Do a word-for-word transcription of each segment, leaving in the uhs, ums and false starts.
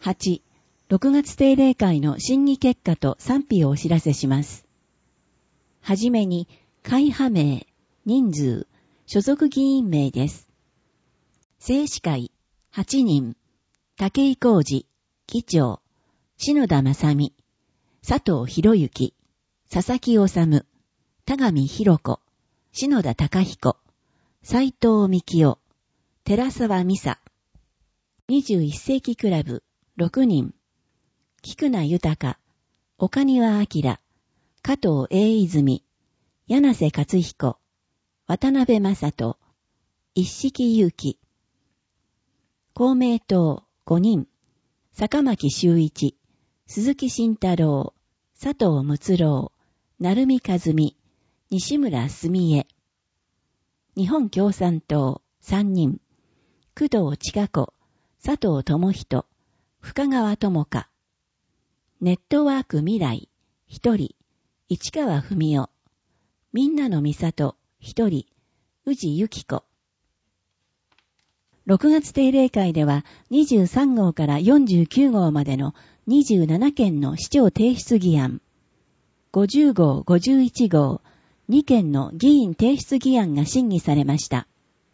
はち、ろくがつ定例会の審議結果と賛否をお知らせします。はじめに、会派名、人数、所属議員名です。正式会、はちにん、武井浩二、議長、篠田正美、佐藤博之、佐々木治、田上博子、篠田貴彦、斉藤幹夫、寺沢美沙。にじゅういっ世紀クラブ、ろくにん、菊名豊、岡庭明、加藤栄泉、柳瀬勝彦、渡辺正人、一色祐希。公明党ごにん、坂巻修一、鈴木慎太郎、佐藤睦郎、成美和美、西村澄江。日本共産党さんにん、工藤千佳子、佐藤智人、深川智香。ネットワーク未来ひとり、市川文夫。みんなのみさとひとり、宇治由紀子。ろくがつ定例会ではにじゅうさん号からよんじゅうきゅう号までのにじゅうなな件の市長提出議案、ごじゅう号、ごじゅういち号、に件の議員提出議案が審議されました。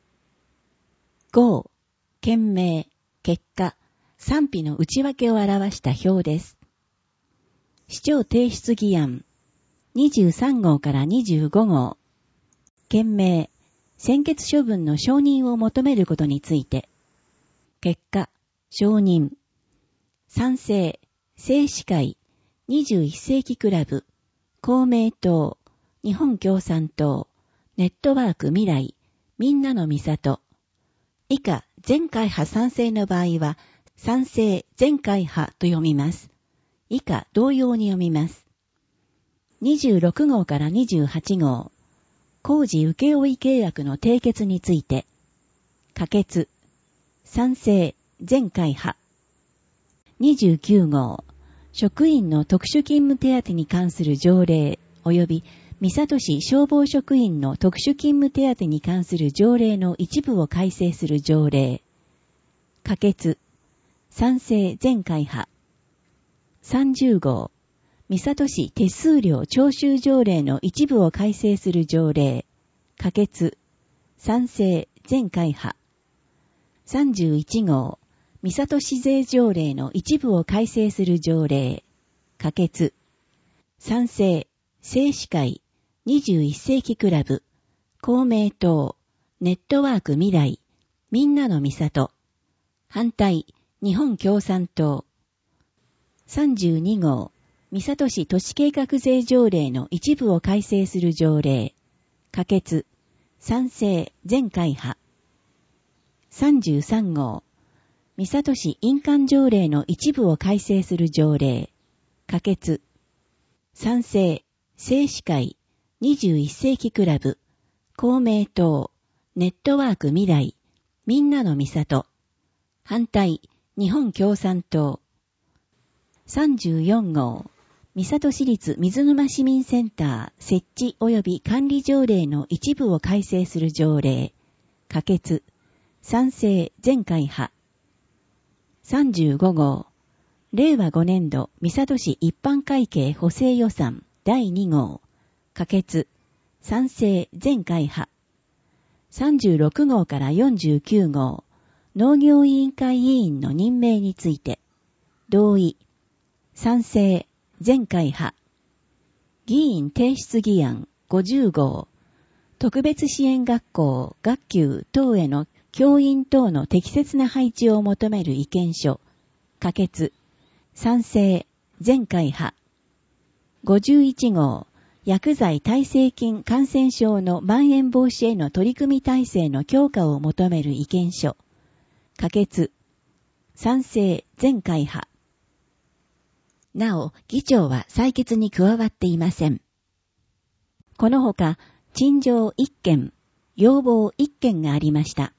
号、件名、結果、賛否の内訳を表した表です。市長提出議案、にじゅうさん号からにじゅうご号、件名、専決処分の承認を求めることについて、結果、承認、賛成、正式会、にじゅういっ世紀クラブ、公明党、日本共産党、ネットワーク未来、みんなのみさと。以下、全会派賛成の場合は、賛成全会派と読みます。以下、同様に読みます。にじゅうろく号からにじゅうはち号、工事請負契約の締結について、可決、賛成全会派。にじゅうきゅう号、職員の特殊勤務手当に関する条例及び三郷市消防職員の特殊勤務手当に関する条例の一部を改正する条例。可決。賛成全会派。さんじゅう号。三郷市手数料徴収条例の一部を改正する条例。可決。賛成全会派。さんじゅういち号。三郷市税条例の一部を改正する条例。可決。賛成正式会。にじゅういっ世紀クラブ、公明党、ネットワーク未来、みんなのみさと。反対、日本共産党。さんじゅうに号、三郷市都市計画税条例の一部を改正する条例。可決、賛成全会派。さんじゅうさん号、三郷市印鑑条例の一部を改正する条例。可決、賛成正式会。にじゅういっ世紀クラブ、公明党、ネットワーク未来、みんなのみさと。反対、日本共産党。さんじゅうよん号、三郷市立水沼市民センター設置及び管理条例の一部を改正する条例。可決、賛成全会派。さんじゅうご号、令和ご年度三郷市一般会計補正予算だいに号。可決、賛成全会派。さんじゅうろく号からよんじゅうきゅう号、農業委員会委員の任命について、同意、賛成全会派。議員提出議案ごじゅう号、特別支援学校、学級等への教員等の適切な配置を求める意見書、可決、賛成全会派。ごじゅういち号、薬剤耐性菌感染症の蔓延防止への取り組み体制の強化を求める意見書。可決。賛成全会派。なお、議長は採決に加わっていません。このほか、陳情いっ件、要望いっ件がありました。